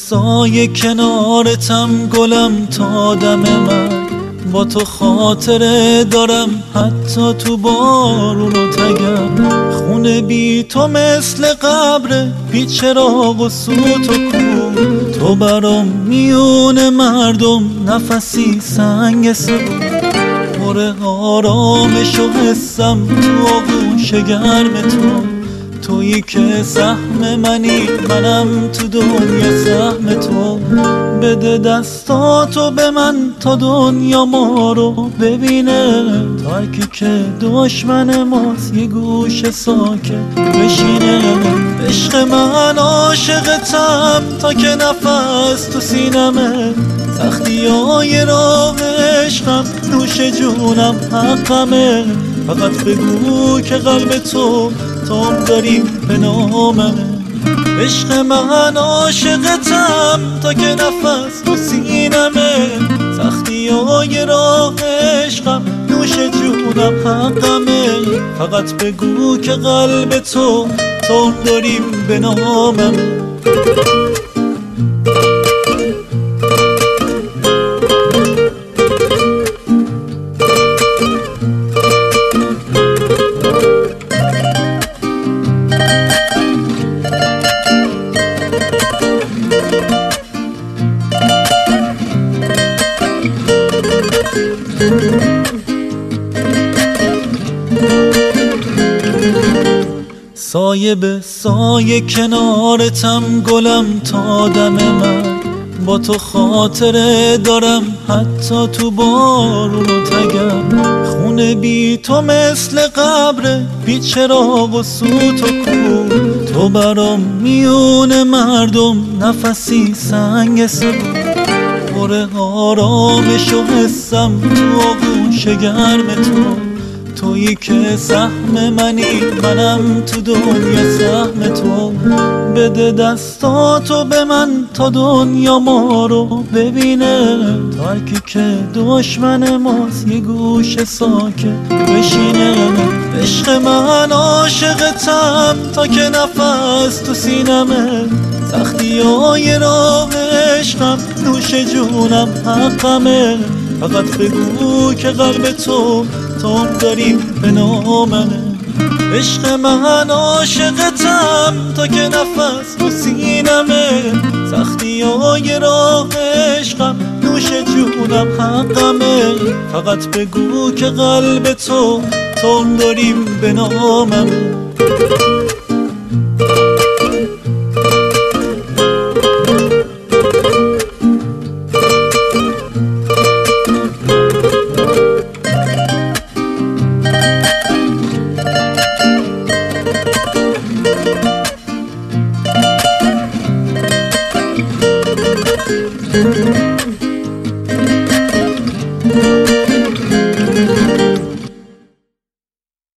سایه کنارتم گلم تا دم مرگ، با تو خاطره دارم حتی تو بارون و تگم. خونه بی تو مثل قبره، بی چراغ و سوت و کور. تو برام میون مردم نفسی سنگ سبور. پر آرامش و حسم تو آغوش گرم تویی که سهم منی، منم تو دنیا سهم تو. بده دستاتو به من تا دنیا ما رو ببینه، ترکی که دشمن ماست یه گوش ساکت بشینه. عشق من عاشقتم تا که نفس تو سینمه، سختی های راه عشقم نوش جونم حقمه. فقط بگو که قلب تو تام داریم به ناممه. عشق من عاشقتم تا که نفس تو سینمه، سختی های راه عشقم نوش جونم حقمه. فقط بگو که قلب تو تام داریم به ناممه. سایه به سایه کنارتم گلم تا دم مرگ، با تو خاطره دارم حتی تو بارون و تگم. خونه بی تو مثل قبره، بی چراغ و سوت و کور. تو برام میون مردم نفسی سنگ سبور. پر آرامش و حسم تو آغوش گرم تویی که سهم منی، منم تو دنیا سهم تو. بده دستاتو به من تا دنیا ما رو ببینه، ترکی که دشمن ماست یه گوش ساکت بشینه. عشق من عاشقتم تا که نفس تو سینمه، سختی های راه عشقم نوش جونم حقمه. فقط بگو که قلب تو تام داریم به ناممه. عشق من عاشقتم تا که نفس تو سینمه، سختی های راه عشقم نوش جونم حقمه. فقط بگو که قلب تو تام داریم به ناممه.